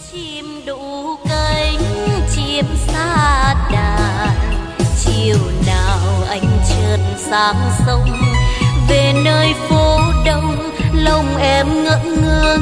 chim đủ cánh chim xa đàn, chiều nào anh chợt sang sông về nơi phố đông, lòng em ngỡ ngàng